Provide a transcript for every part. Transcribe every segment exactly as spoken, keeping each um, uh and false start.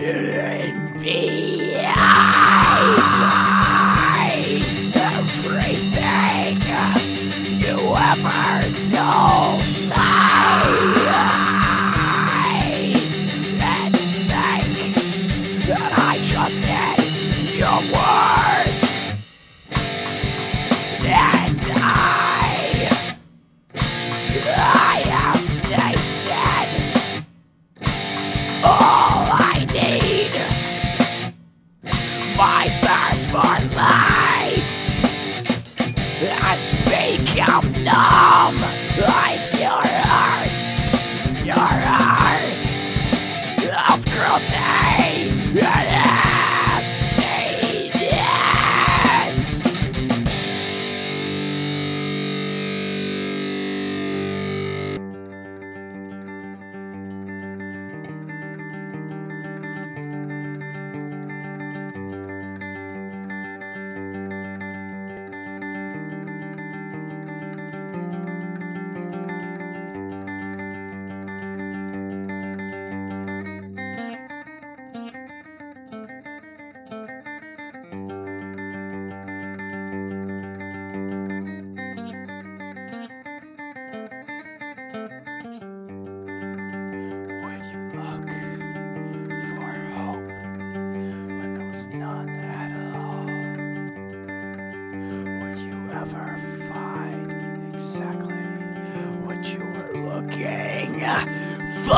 and behind everything you ever told me. Let's think that I trusted your words, and I, I have tasted all I need. My thirst for life has become numb, like your heart, your heart of cruelty and emptiness. None at all. Would you ever find exactly what you were looking for?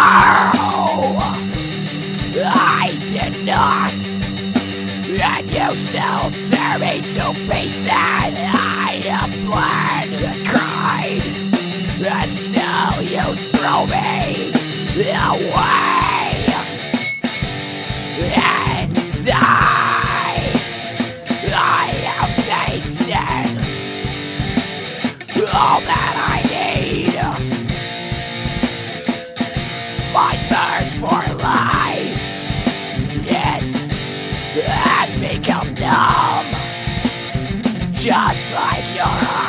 I did not, and you still tear me to pieces. I have bled and cried, and still you throw me away. I, I have tasted all that I need. My thirst for life, it has become numb, just like your heart.